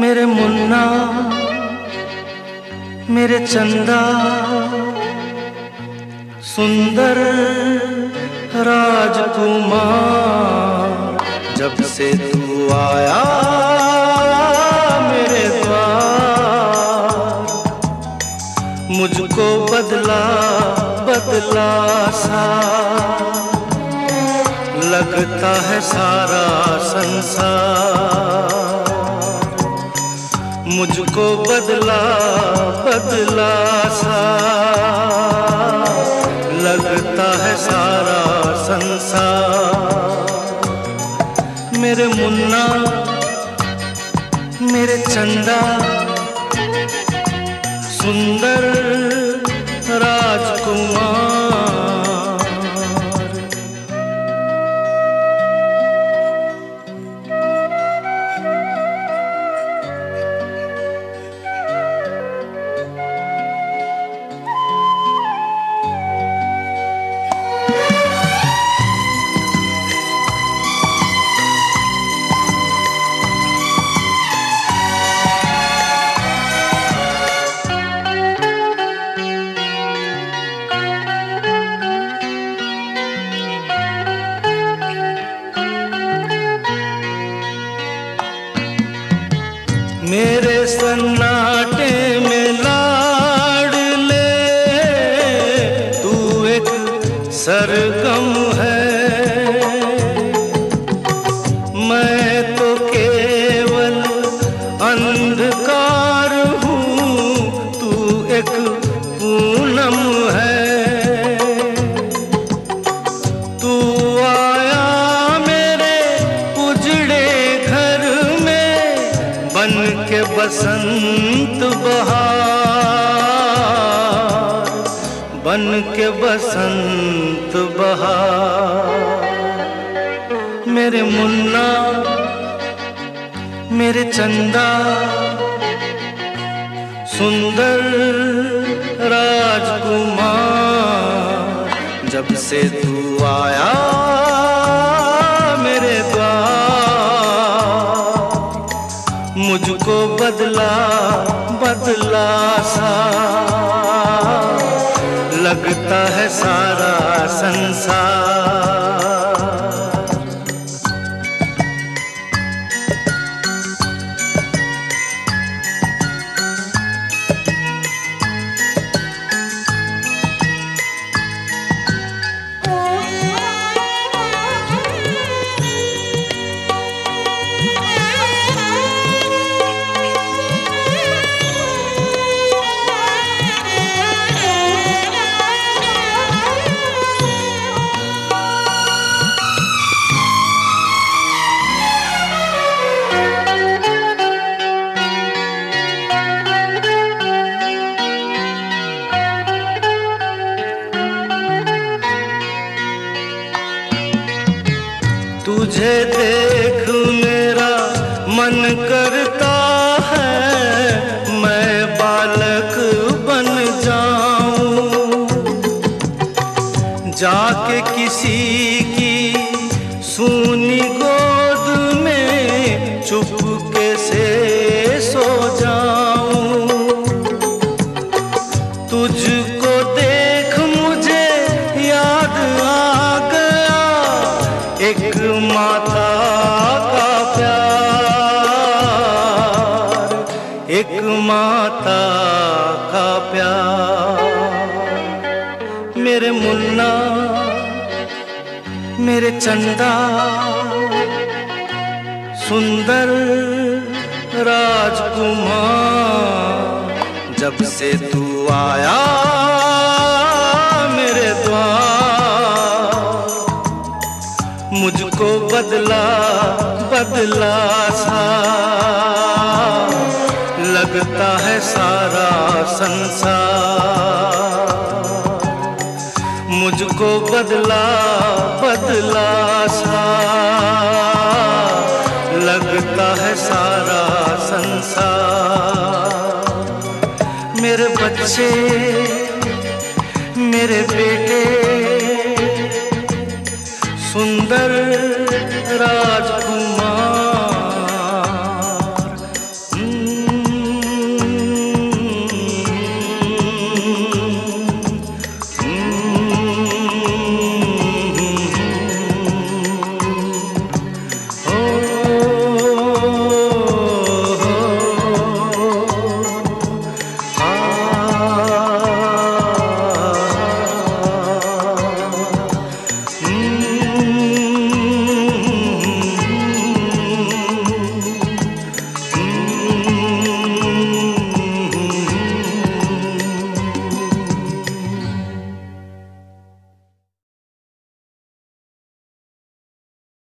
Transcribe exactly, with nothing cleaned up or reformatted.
मेरे मुन्ना मेरे चंदा सुंदर राजकुमार, जब से तू आया मेरे द्वार, मुझको बदला बदला सा लगता है सारा संसार। मुझको बदला बदला सा लगता है सारा संसार। मेरे मुन्ना मेरे चंदा सुंदर राजकुमार। मेरे सन्नाटे में लाडले तू एक सरगम है, मैं तो केवल अंधकार हूँ, तू एक पूनम है। तू आया मेरे उजड़े घर में बन के बसंत बहार, बन के बसंत बहार। मेरे मुन्ना मेरे चंदा सुंदर राजकुमार, जब से तू आया मेरे द्वार, मुझको बदला बदला सा लगता है सारा संसार। तुझे देख मेरा मन करता है मैं बालक बन जाऊं, जाके किसी की सूनी गोद में चुपके से सो जाऊं। तुझको देख मुझे याद आ गया एक माता का प्यार, एक माता का प्यार। मेरे मुन्ना मेरे चंदा सुंदर राजकुमार, जब से तू आया मेरे द्वार, मुझको बदला बदला सा लगता है सारा संसार। मुझको बदला बदला सा लगता है सारा संसार। मेरे बच्चे मेरे बेटे